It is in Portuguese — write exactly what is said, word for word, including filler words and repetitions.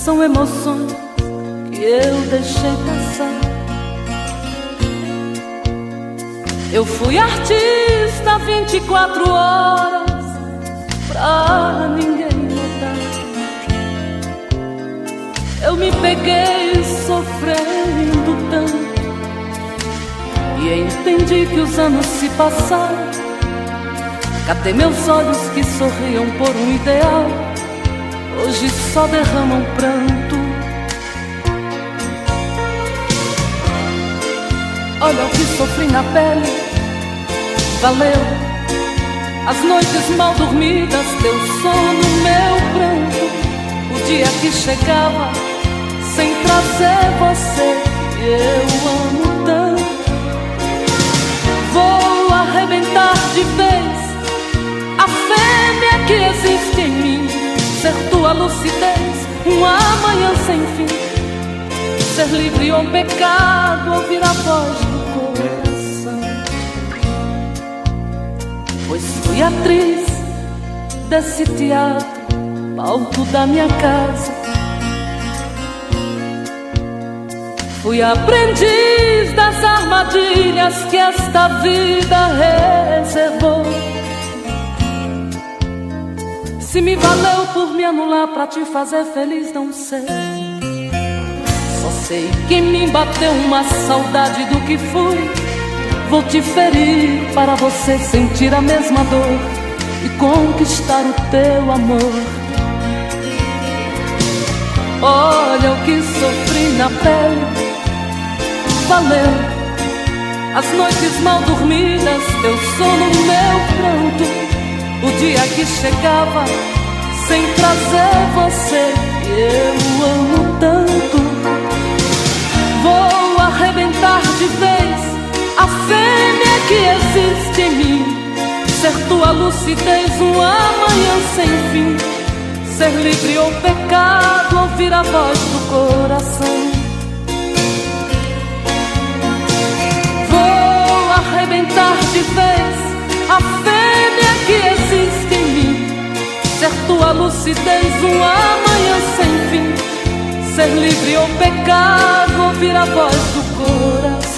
São emoções que eu deixei passar. Eu fui artista vinte e quatro horas pra ninguém notar. Eu me peguei sofrendo tanto e entendi que os anos se passaram. Cadê meus olhos que sorriam por um ideal? Hoje só derramam pranto. Olha o que sofri na pele, valeu as noites mal dormidas, teu sono, meu pranto. O dia que chegava sem trazer você, eu amo tanto. Vou arrebentar de vez a fêmea que existe em mim, ser tua lucidez, um amanhã sem fim, ser livre ou pecado, ouvir a voz do coração. Pois fui atriz desse teatro, palco da minha casa. Fui aprendiz das armadilhas que esta vida reservou. Se me valeu por me anular pra te fazer feliz, não sei. Só sei que em mim bateu uma saudade do que fui. Vou te ferir para você sentir a mesma dor e conquistar o teu amor. Olha o que sofri na pele, valeu as noites mal dormidas, teu sono, meu pranto. O dia que chegava sem trazer você, eu amo tanto. Vou arrebentar de vez a fêmea que existe em mim, ser tua lucidez, um amanhã sem fim, ser livre ou pecado, ouvir a voz do coração. Vou arrebentar de vez a fêmea que existe em mim, ser tua lucidez, um amanhã sem fim, ser livre ou pecado, ouvir a voz do coração.